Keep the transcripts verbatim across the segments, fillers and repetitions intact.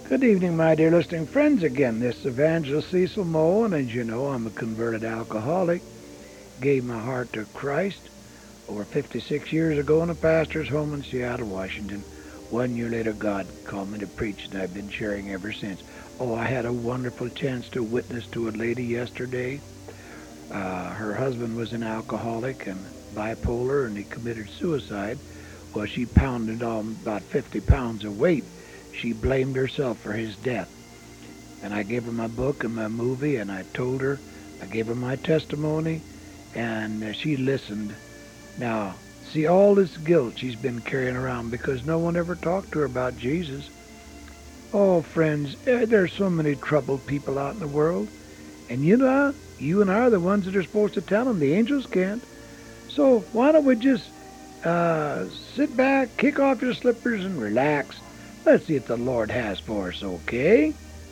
Good evening, my dear listening friends. Again, this is Evangelist Cecil Moe, and as you know, I'm a converted alcoholic. Gave my heart to Christ over fifty-six years ago in a pastor's home in Seattle, Washington. One year later, God called me to preach, and I've been sharing ever since. Oh, I had a wonderful chance to witness to a lady yesterday. Uh, her husband was an alcoholic and bipolar, and he committed suicide. Well, she pounded on about fifty pounds of weight. She blamed herself for his death. And I gave her my book and my movie, and I told her, I gave her my testimony, and uh, she listened. Now, see all this guilt she's been carrying around because no one ever talked to her about Jesus. Oh, friends, eh, there's so many troubled people out in the world. And you know, you and I are the ones that are supposed to tell them. The angels can't. So why don't we just uh, sit back, kick off your slippers, and relax. Let's see what the Lord has for us, okay?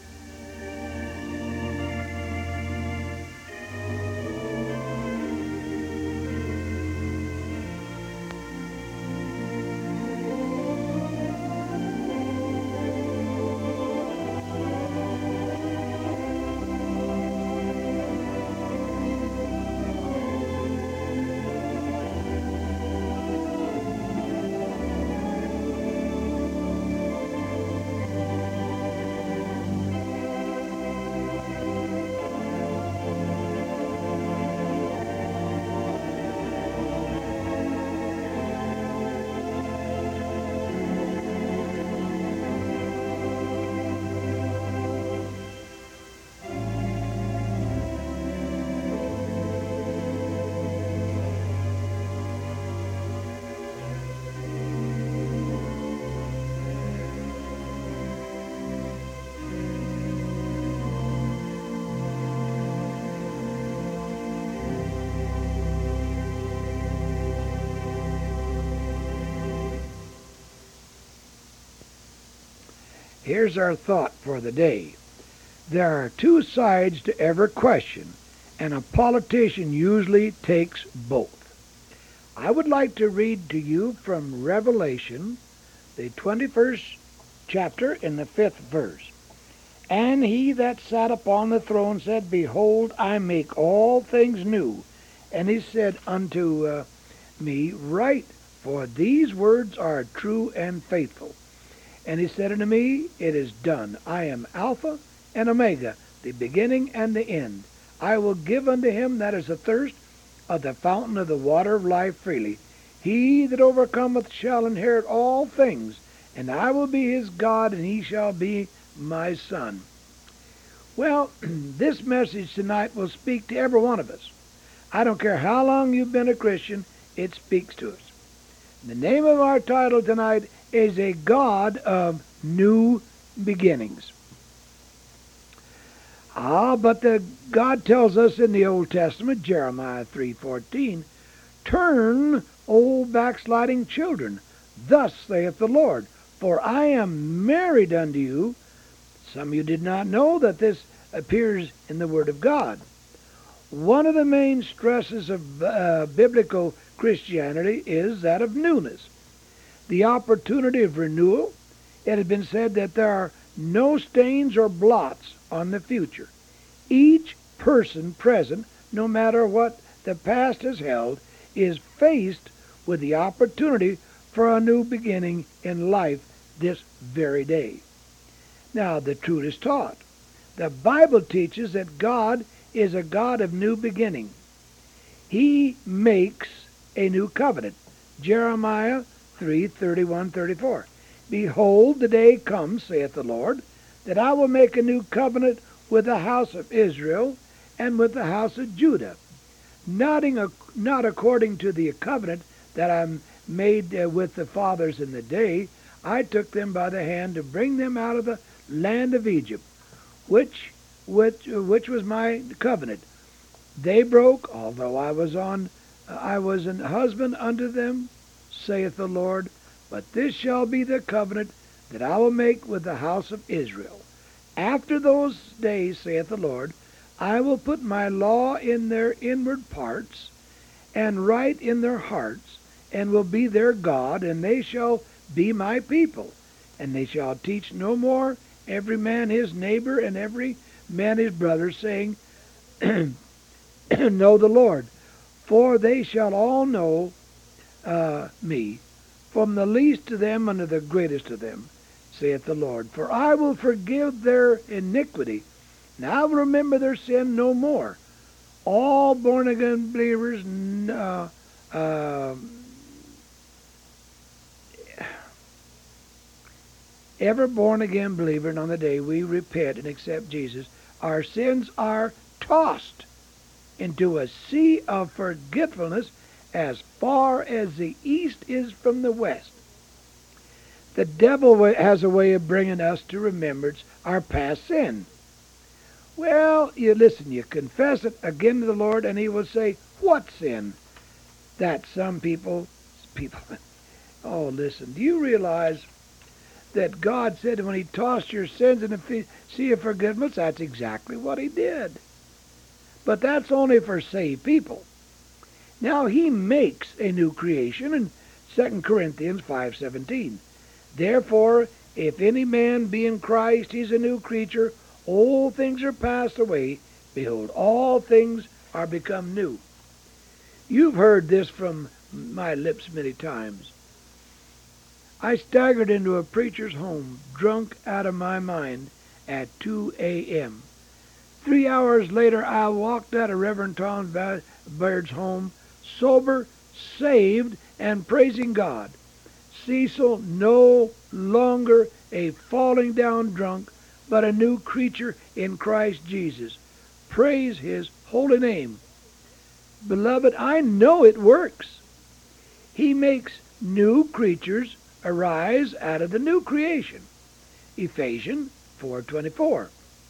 Here's our thought for the day. There are two sides to every question, and a politician usually takes both. I would like to read to you from Revelation, the twenty-first chapter, in the fifth verse. And he that sat upon the throne said, Behold, I make all things new. And he said unto uh, me, Write, for these words are true and faithful. And he said unto me, It is done. I am Alpha and Omega, the beginning and the end. I will give unto him that is athirst of the fountain of the water of life freely. He that overcometh shall inherit all things, and I will be his God, and he shall be my son. Well, this message tonight will speak to every one of us. I don't care how long you've been a Christian, it speaks to us. The name of our title tonight is A God of New Beginnings. Ah, but the God tells us in the Old Testament, Jeremiah three fourteen, Turn, O backsliding children, thus saith the Lord, for I am married unto you. Some of you did not know that this appears in the Word of God. One of the main stresses of uh, biblical Christianity is that of newness, the opportunity of renewal. It has been said that there are no stains or blots on the future. Each person present, no matter what the past has held, is faced with the opportunity for a new beginning in life this very day. Now, the truth is taught. The Bible teaches that God is a God of new beginning. He makes a new covenant. Jeremiah three thirty-one thirty-four. Behold, the day comes, saith the Lord, that I will make a new covenant with the house of Israel and with the house of Judah, not, in, not according to the covenant that I made uh, with the fathers in the day I took them by the hand to bring them out of the land of Egypt, which which which was my covenant. They broke, although I was on I was an husband unto them, saith the Lord. But this shall be the covenant that I will make with the house of Israel. After those days, saith the Lord, I will put my law in their inward parts, and write in their hearts, and will be their God, and they shall be my people. And they shall teach no more every man his neighbor, and every man his brother, saying, Know the Lord, for they shall all know uh, me, from the least of them unto the greatest of them, saith the Lord. For I will forgive their iniquity, and I will remember their sin no more. All born-again believers, uh, uh, every born-again believer, and on the day we repent and accept Jesus, our sins are tossed into a sea of forgetfulness as far as the east is from the west. The devil has a way of bringing us to remembrance our past sin. Well, you listen, you confess it again to the Lord, and he will say, what sin? That some people, people, oh, listen, do you realize that God said when he tossed your sins in the sea of forgiveness, that's exactly what he did. But that's only for saved people. Now he makes a new creation in Second Corinthians five seventeen. Therefore, if any man be in Christ, he's a new creature. Old things are passed away. Behold, all things are become new. You've heard this from my lips many times. I staggered into a preacher's home, drunk out of my mind, at two a.m. Three hours later, I walked out of Reverend Tom Baird's home, sober, saved, and praising God. Cecil no longer a falling down drunk, but a new creature in Christ Jesus. Praise his holy name. Beloved, I know it works. He makes new creatures arise out of the new creation. Ephesians four twenty-four.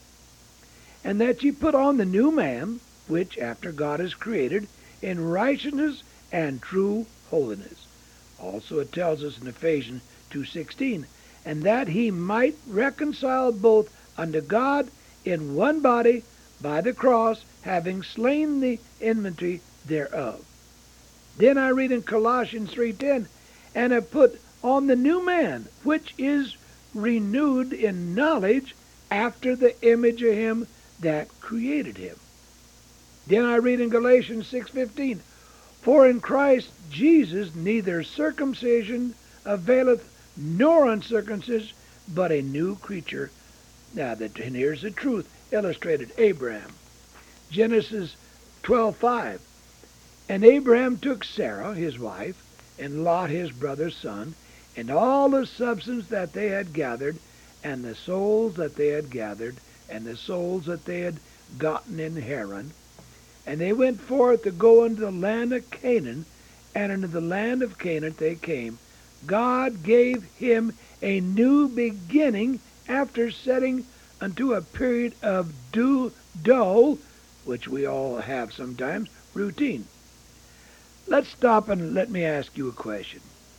And that ye put on the new man, which after God is created, in righteousness and true holiness. Also it tells us in Ephesians two sixteen, and that he might reconcile both unto God in one body by the cross, having slain the enmity thereof. Then I read in Colossians three ten, and have put on the new man, which is renewed in knowledge after the image of him that created him. Then I read in Galatians six fifteen, for in Christ Jesus neither circumcision availeth nor uncircumcision, but a new creature. Now, that, and here's the truth illustrated. Abraham. Genesis twelve five. And Abraham took Sarah, his wife, and Lot, his brother's son, and all the substance that they had gathered, and the souls that they had gathered, and the souls that they had gotten in Haran. And they went forth to go into the land of Canaan, and into the land of Canaan they came. God gave him a new beginning after setting unto a period of do, dull, which we all have sometimes, routine. Let's stop and let me ask you a question.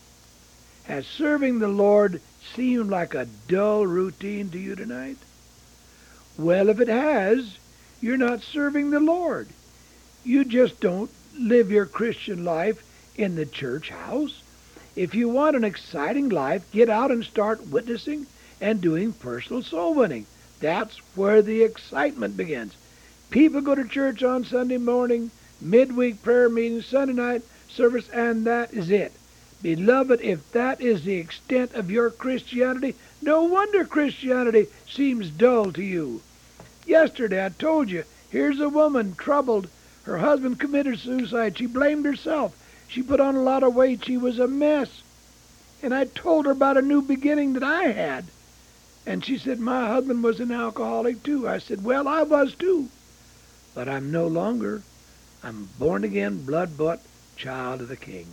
Has serving the Lord seemed like a dull routine to you tonight? Well, if it has, you're not serving the Lord. You just don't live your Christian life in the church house. If you want an exciting life, get out and start witnessing and doing personal soul winning. That's where the excitement begins. People go to church on Sunday morning, midweek prayer meeting, Sunday night service, and that is it. Beloved, if that is the extent of your Christianity, no wonder Christianity seems dull to you. Yesterday I told you, here's a woman troubled. Her husband committed suicide. She blamed herself. She put on a lot of weight. She was a mess. And I told her about a new beginning that I had. And she said, my husband was an alcoholic too. I said, well, I was too. But I'm no longer. I'm born again, blood-bought child of the King.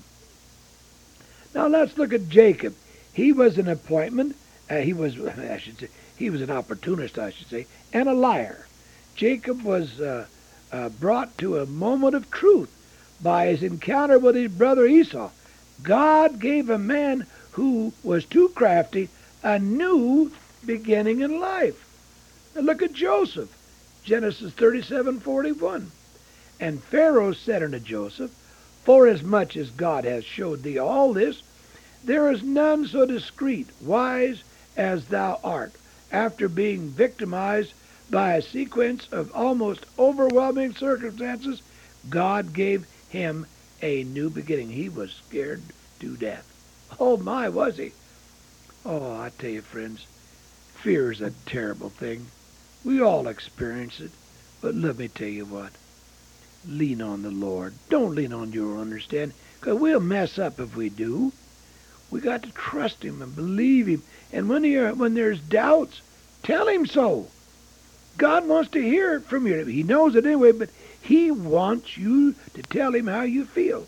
Now let's look at Jacob. He was an appointment. Uh, he was, I should say, he was an opportunist, I should say, and a liar. Jacob was uh, uh, brought to a moment of truth by his encounter with his brother Esau. God gave a man who was too crafty a new beginning in life. Now look at Joseph. Genesis thirty-seven forty-one. And Pharaoh said unto Joseph, forasmuch as God hath showed thee all this, there is none so discreet, wise as thou art. after being victimized by a sequence of almost overwhelming circumstances, God gave him a new beginning. He was scared to death. Oh my, was he? Oh, I tell you, friends, fear is a terrible thing. We all experience it. But let me tell you what. Lean on the Lord. Don't lean on your understanding, because we'll mess up if we do. We got to trust Him and believe Him. And when, he, when there's doubts, tell Him so. God wants to hear it from you. He knows it anyway, but He wants you to tell Him how you feel.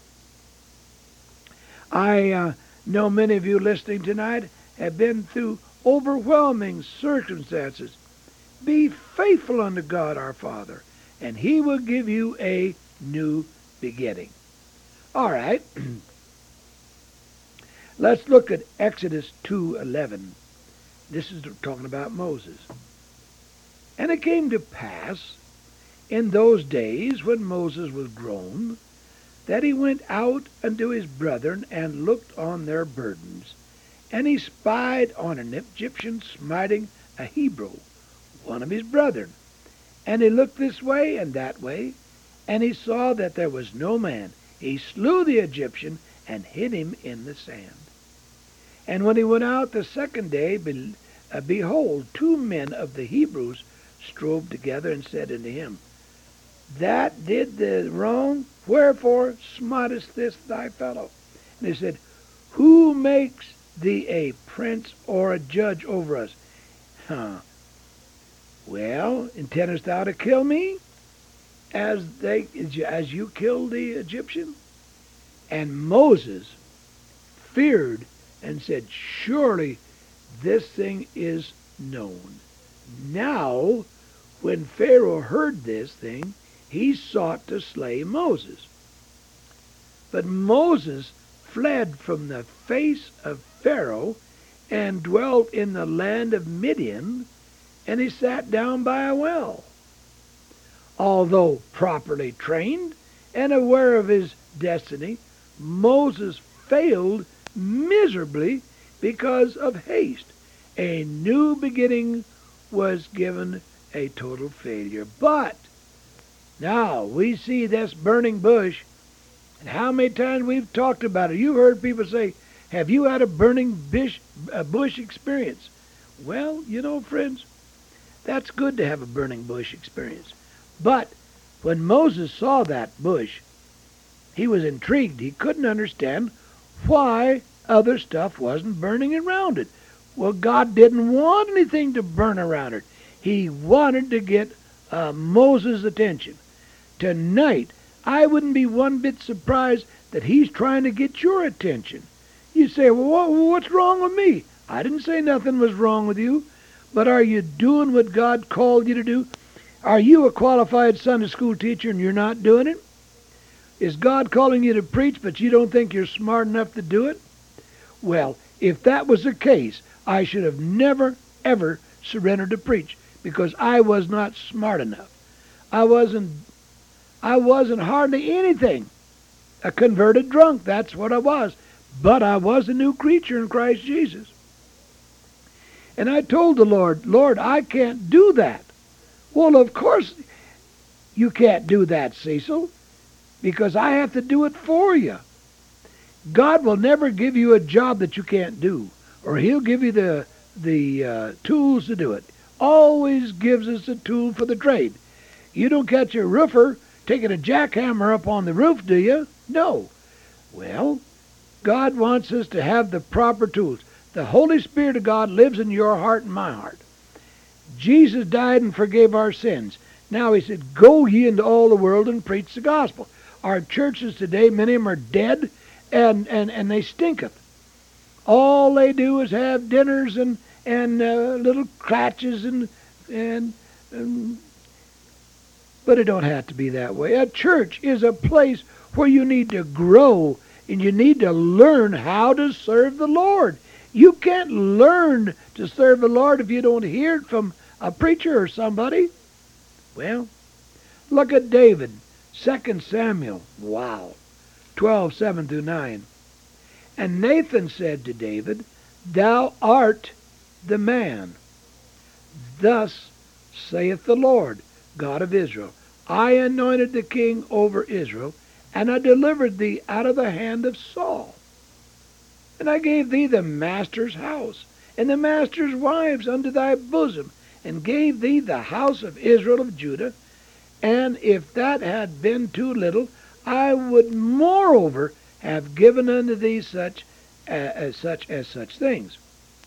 I uh, know many of you listening tonight have been through overwhelming circumstances. Be faithful unto God our Father, and He will give you a new beginning. All right. Let's look at Exodus two eleven. This is talking about Moses. And it came to pass in those days when Moses was grown, that he went out unto his brethren and looked on their burdens. And he spied on an Egyptian smiting a Hebrew, one of his brethren. And he looked this way and that way, and he saw that there was no man. He slew the Egyptian and hid him in the sand. And when he went out the second day, be, uh, behold, two men of the Hebrews strove together and said unto him, That did the wrong, wherefore smitest this thy fellow? And he said, Who makes thee a prince or a judge over us? Huh. Well, intendest thou to kill me, as they as you killed the Egyptian? And Moses feared and said, Surely this thing is known. Now, when Pharaoh heard this thing, he sought to slay Moses. But Moses fled from the face of Pharaoh and dwelt in the land of Midian, and he sat down by a well. Although properly trained and aware of his destiny, Moses failed miserably because of haste. A new beginning was given a total failure. But now we see this burning bush, and how many times we've talked about it. You've heard people say, have you had a burning bush, a bush experience? Well, you know, friends, that's good to have a burning bush experience. But when Moses saw that bush, he was intrigued. He couldn't understand why other stuff wasn't burning around it. Well, God didn't want anything to burn around it. He wanted to get uh, Moses' attention. Tonight, I wouldn't be one bit surprised that He's trying to get your attention. You say, well, what's wrong with me? I didn't say nothing was wrong with you. But are you doing what God called you to do? Are you a qualified Sunday school teacher and you're not doing it? Is God calling you to preach, but you don't think you're smart enough to do it? Well, if that was the case, I should have never, ever surrendered to preach, because I was not smart enough. I wasn't, I wasn't hardly anything. A converted drunk, that's what I was. But I was a new creature in Christ Jesus. And I told the Lord, Lord, I can't do that. Well, of course you can't do that, Cecil, because I have to do it for you. God will never give you a job that you can't do, or He'll give you the, the uh, tools to do it. Always gives us a tool for the trade. You don't catch a roofer taking a jackhammer up on the roof, do you? No. Well, God wants us to have the proper tools. The Holy Spirit of God lives in your heart and my heart. Jesus died and forgave our sins. Now He said, go ye into all the world and preach the gospel. Our churches today, many of them are dead, and, and, and they stinketh. All they do is have dinners and, and uh, little clatches, and, and, and but it don't have to be that way. A church is a place where you need to grow, and you need to learn how to serve the Lord. You can't learn to serve the Lord if you don't hear it from a preacher or somebody. Well, look at David, Second Samuel, wow, twelve, seven through nine. And Nathan said to David, Thou art the man. Thus saith the Lord, God of Israel, I anointed the king over Israel, and I delivered thee out of the hand of Saul. And I gave thee the master's house, and the master's wives unto thy bosom, and gave thee the house of Israel of Judah. And if that had been too little, I would moreover have given unto thee such as such as such things.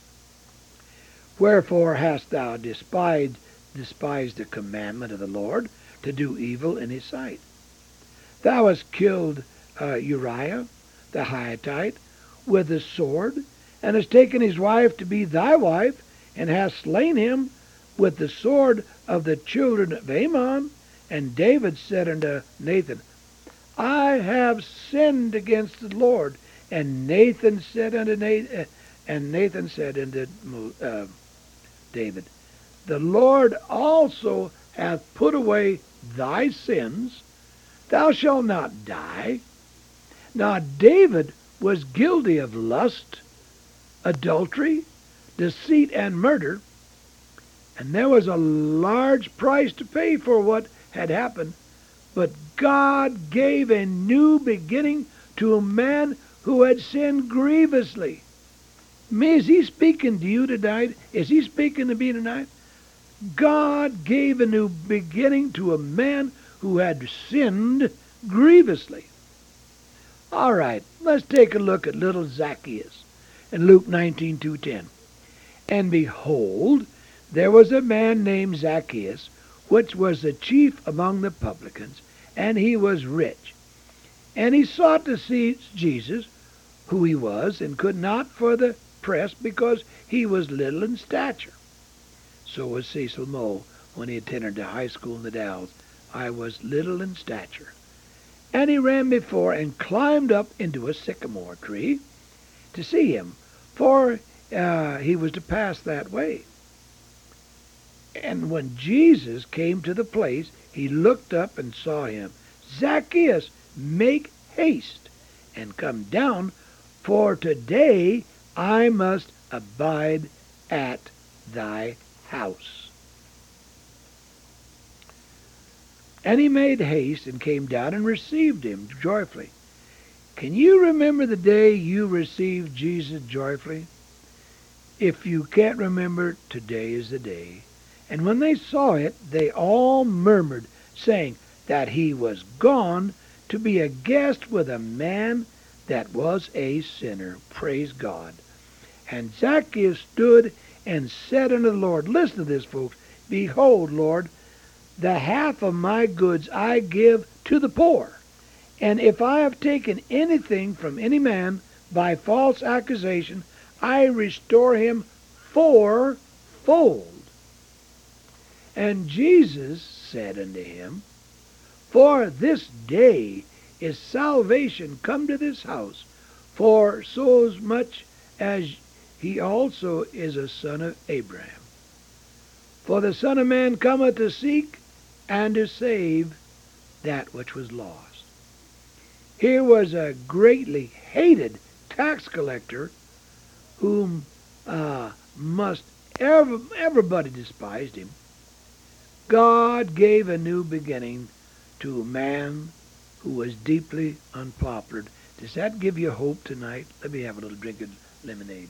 Wherefore hast thou despised, despised the commandment of the Lord, to do evil in his sight? Thou hast killed uh, Uriah the Hittite with the sword, and hast taken his wife to be thy wife, and hast slain him with the sword of the children of Ammon. And David said unto Nathan, I have sinned against the Lord. And Nathan said unto Nathan, and Nathan said unto uh, David, the Lord also hath put away thy sins. Thou shalt not die. Now David was guilty of lust, adultery, deceit, and murder, and there was a large price to pay for what had happened. But God gave a new beginning to a man who had sinned grievously. Me, is he speaking to you tonight? Is he speaking to me tonight? God gave a new beginning to a man who had sinned grievously. All right, let's take a look at little Zacchaeus in Luke nineteen, two ten. And behold, there was a man named Zacchaeus, which was the chief among the publicans, and he was rich. And he sought to see Jesus, who he was, and could not for the press, because he was little in stature. So was Cecil Moe when he attended the high school in the Dalles. I was little in stature. And he ran before and climbed up into a sycamore tree to see him, for uh, he was to pass that way. And when Jesus came to the place, he looked up and saw him. Zacchaeus, make haste and come down, for today I must abide at thy house. And he made haste and came down and received him joyfully. Can you remember the day you received Jesus joyfully? If you can't remember, today is the day. And when they saw it, they all murmured, saying that he was gone to be a guest with a man that was a sinner. Praise God. And Zacchaeus stood and said unto the Lord, listen to this, folks, behold, Lord, the half of my goods I give to the poor. And if I have taken anything from any man by false accusation, I restore him fourfold. And Jesus said unto him, for this day is salvation come to this house, for so much as he also is a son of Abraham. For the Son of Man cometh to seek and to save that which was lost. Here was a greatly hated tax collector whom uh, must ever, everybody despised him. God gave a new beginning to a man who was deeply unpopular. Does that give you hope tonight? Let me have a little drink of lemonade.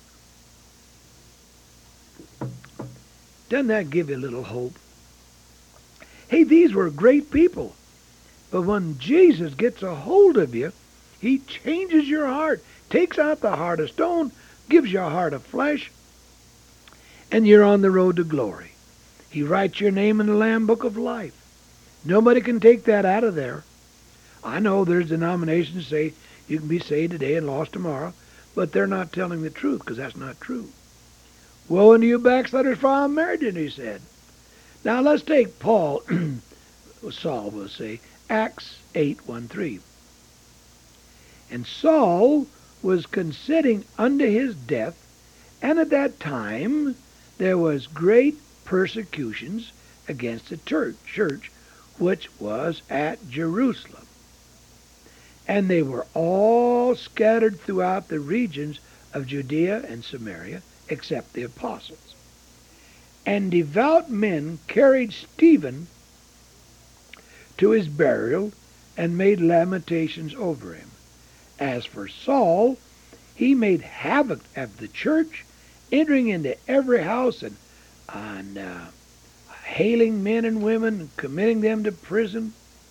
Doesn't that give you a little hope? Hey, these were great people. But when Jesus gets a hold of you, he changes your heart, takes out the heart of stone, gives you a heart of flesh, and you're on the road to glory. He writes your name in the Lamb Book of Life. Nobody can take that out of there. I know there's denominations that say you can be saved today and lost tomorrow, but they're not telling the truth, because that's not true. Woe unto you backsliders, for I am married, and he said. Now let's take Paul, Saul will say, Acts eight, one, three. And Saul was consenting unto his death, and at that time there was great persecutions against the church, church which was at Jerusalem. And they were all scattered throughout the regions of Judea and Samaria, except the apostles. And devout men carried Stephen to his burial and made lamentations over him. As for Saul, he made havoc of the church, entering into every house and, and uh, hailing men and women and committing them to prison.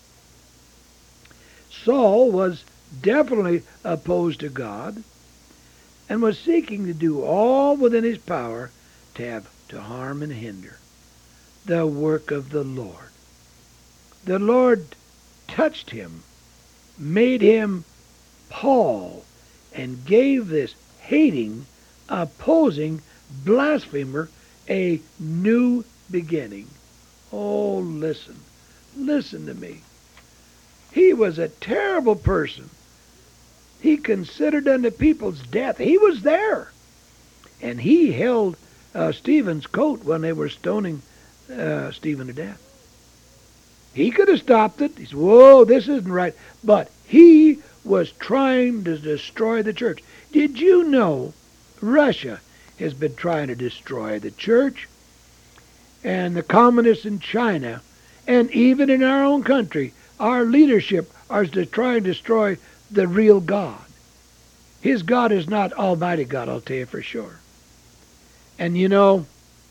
Saul was definitely opposed to God and was seeking to do all within his power to have to harm and hinder the work of the Lord. The Lord touched him, made him Paul, and gave this hating, opposing blasphemer a new beginning. Oh, listen. Listen to me. He was a terrible person. He considered unto people's death. He was there. And he held uh, Stephen's coat when they were stoning uh, Stephen to death. He could have stopped it. He said, whoa, this isn't right. But he was trying to destroy the church. Did you know Russia has been trying to destroy the church? And the communists in China, and even in our own country, our leadership are to try and destroy the real God. His God is not Almighty God, I'll tell you for sure. And you know,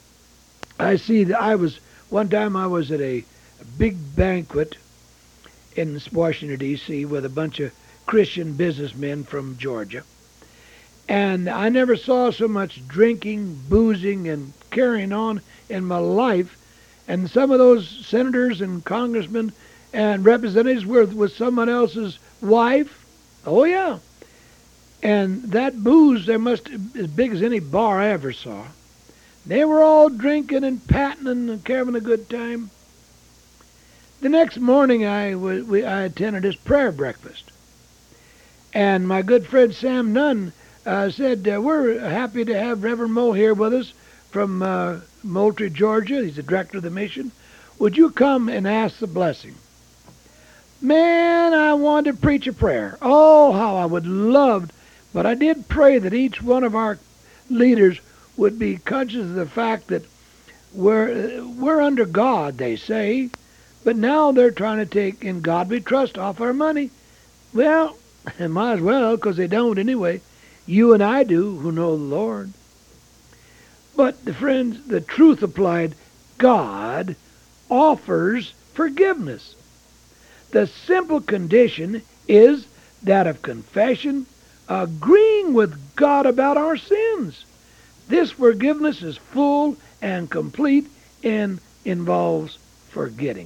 I see that I was, one time I was at a, a big banquet in Washington, D C with a bunch of Christian businessmen from Georgia. And I never saw so much drinking, boozing, and carrying on in my life. And some of those senators and congressmen and representatives were with someone else's wife. Oh, yeah. And that booze, there must be as big as any bar I ever saw. They were all drinking and patting and having a good time. The next morning, I, was, we, I attended this prayer breakfast. And my good friend Sam Nunn uh, said, uh, we're happy to have Reverend Moe here with us from uh, Moultrie, Georgia. He's the director of the mission. Would you come and ask the blessing? Man, I wanted to preach a prayer. Oh, how I would love, but I did pray that each one of our leaders would be conscious of the fact that we're, we're under God, they say, but now they're trying to take In God We Trust off our money. Well, might as well, because they don't anyway. You and I do, who know the Lord. But, the friends, the truth applied, God offers forgiveness. The simple condition is that of confession, agreeing with God about our sins. This forgiveness is full and complete and involves forgetting.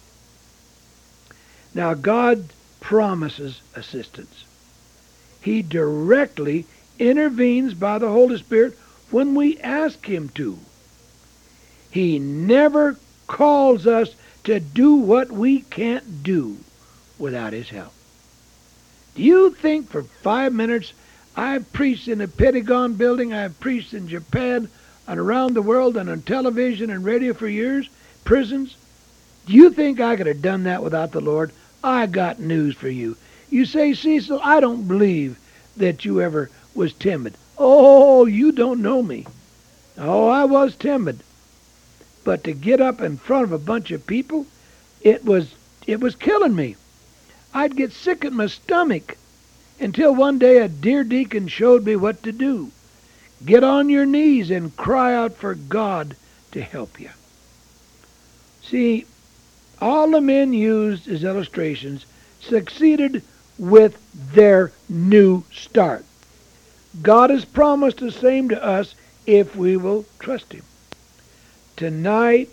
Now, God promises assistance. He directly intervenes by the Holy Spirit when we ask Him to. He never calls us to do what we can't do without His help. Do you think for five minutes I've preached in the Pentagon building, I've preached in Japan and around the world and on television and radio for years, prisons? Do you think I could have done that without the Lord? I got news for you. You say, Cecil, I don't believe that you ever was timid. Oh, you don't know me. Oh, I was timid. But to get up in front of a bunch of people, it was it was killing me. I'd get sick at my stomach until one day a dear deacon showed me what to do. Get on your knees and cry out for God to help you. See, all the men used as illustrations succeeded with their new start. God has promised the same to us if we will trust Him. Tonight,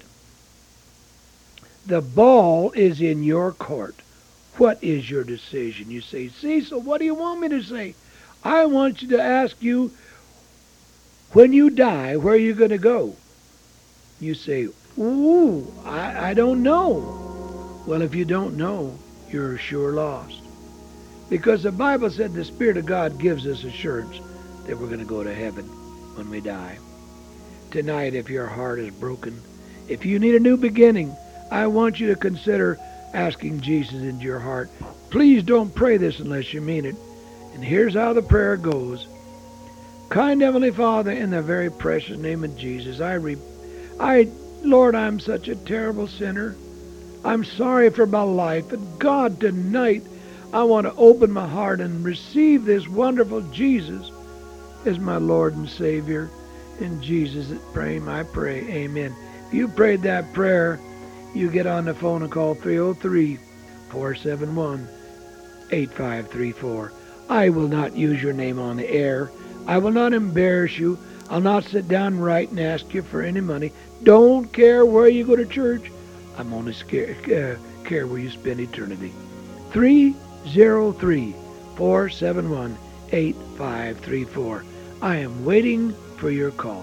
the ball is in your court. What is your decision? You say, Cecil, what do you want me to say? I want you to ask you, when you die, where are you going to go? You say, ooh, I, I don't know. Well, if you don't know, you're sure lost. Because the Bible said the Spirit of God gives us assurance that we're going to go to heaven when we die. Tonight, if your heart is broken, if you need a new beginning, I want you to consider asking Jesus into your heart. Please don't pray this unless you mean it. And here's how the prayer goes. Kind Heavenly Father, in the very precious name of Jesus, I re- I, Lord, I'm such a terrible sinner. I'm sorry for my life. But God, tonight, I want to open my heart and receive this wonderful Jesus as my Lord and Savior. In Jesus' name I pray. Amen. If you prayed that prayer, you get on the phone and call three oh three, four seven one, eight five three four. I will not use your name on the air. I will not embarrass you. I'll not sit down and write and ask you for any money. Don't care where you go to church. I'm only scared, uh, care where you spend eternity. three oh three, four seven one, eight five three four. I am waiting for your call.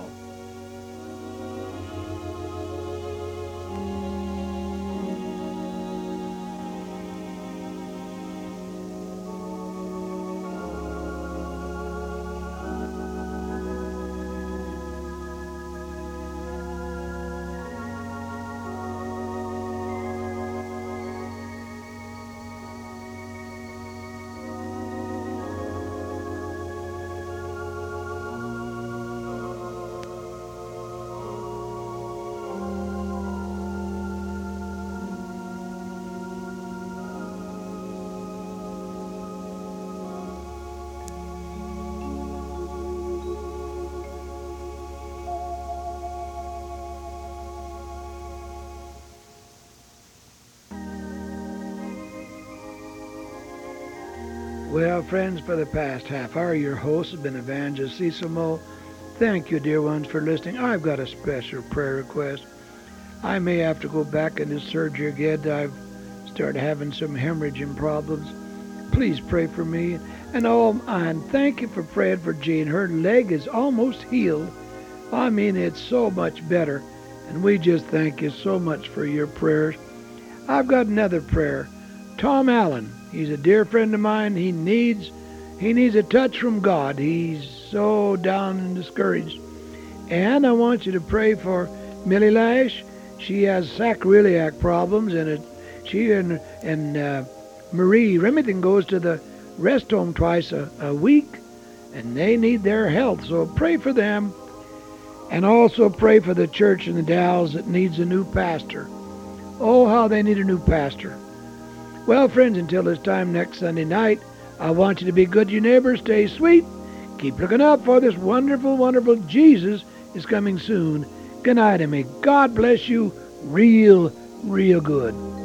Well, friends, for the past half hour, your host has been Evangelist Cecil Moe. Thank you, dear ones, for listening. I've got a special prayer request. I may have to go back into surgery again. I've started having some hemorrhaging problems. Please pray for me. And oh, and thank you for praying for Jean. Her leg is almost healed. I mean, it's so much better. And we just thank you so much for your prayers. I've got another prayer. Tom Allen. He's a dear friend of mine. He needs he needs a touch from God. He's so down and discouraged. And I want you to pray for Millie Lash. She has sacroiliac problems, and it, she and, and uh, Marie Remington goes to the rest home twice a, a week, and they need their health. So pray for them. And also pray for the church in the Dalles that needs a new pastor. Oh, how they need a new pastor. Well, friends, until this time next Sunday night, I want you to be good to your neighbor, stay sweet, keep looking up for this wonderful, wonderful Jesus is coming soon. Good night, and may God bless you real, real good.